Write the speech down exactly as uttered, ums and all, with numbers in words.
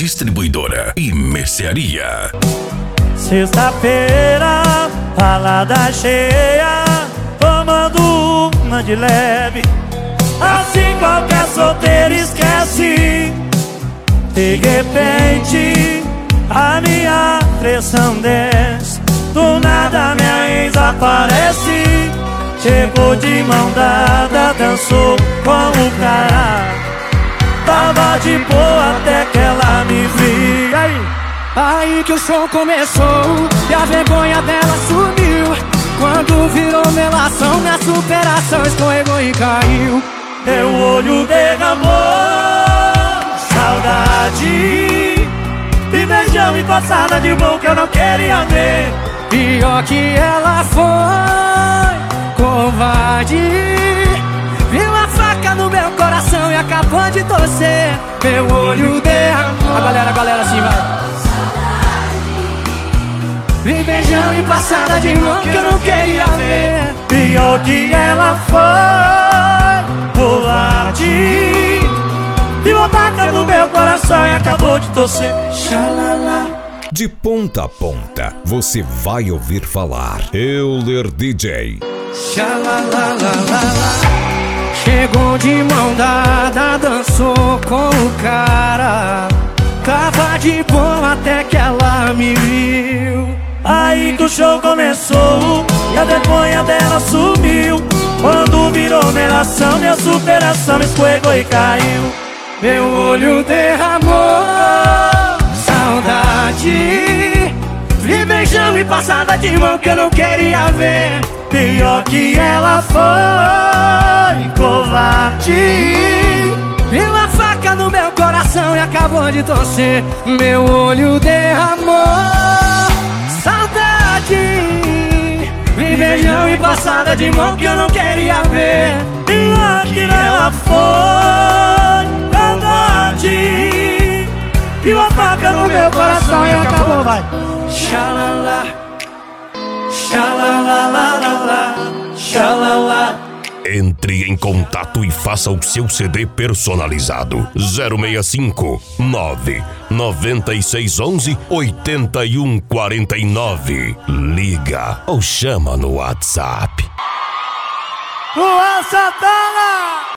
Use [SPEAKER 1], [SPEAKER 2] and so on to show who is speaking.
[SPEAKER 1] Distribuidora e Mercearia.
[SPEAKER 2] Sexta-feira, balada cheia, tomando uma de leve. Assim qualquer solteiro esquece. De repente, a minha pressão desce. Do nada minha ex aparece. Chegou de mão dada, dançou com o cara. Tava de boa até que ela me viu. Aí,
[SPEAKER 3] aí que o show começou e a vergonha dela sumiu. Quando virou melação, minha superação escorregou e caiu.
[SPEAKER 2] Meu olho derramou saudade. Me beijão e passada de mão que eu não queria ver.
[SPEAKER 3] Pior que ela foi covarde. Viu a faca no meu coração e acabou de torcer. Meu olho derramou. A galera, a galera assim vai. Me beijão e passada de mão que eu não queria ver.
[SPEAKER 2] Pior que ela foi covarde. Viu a faca no meu coração e acabou de torcer. Xalala.
[SPEAKER 4] De ponta a ponta, você vai ouvir falar Euler D J.
[SPEAKER 3] Xalalalala. Chegou de mão dada, dançou com o cara. Tava de boa até que ela me viu.
[SPEAKER 2] Aí que o show começou e a vergonha dela sumiu. Quando virou melação, minha superação escorregou e caiu.
[SPEAKER 3] Meu olho derramou saudade. Vi beijão e passada de mão que eu não queria ver.
[SPEAKER 2] Pior que ela foi covarde.
[SPEAKER 3] Viu a faca no meu coração e acabou de torcer. Meu olho derramou saudade. Vi beijão e passada de mão que eu não queria ver.
[SPEAKER 2] Pior que ela foi covarde. Viu a faca no meu coração e acabou, vai.
[SPEAKER 3] Xalala,
[SPEAKER 2] xalalalala, xalala.
[SPEAKER 1] Entre em contato e faça o seu C D personalizado. zero seis cinco, nove nove seis um um, oito um quatro nove. Liga ou chama no WhatsApp.
[SPEAKER 2] Luan Santana!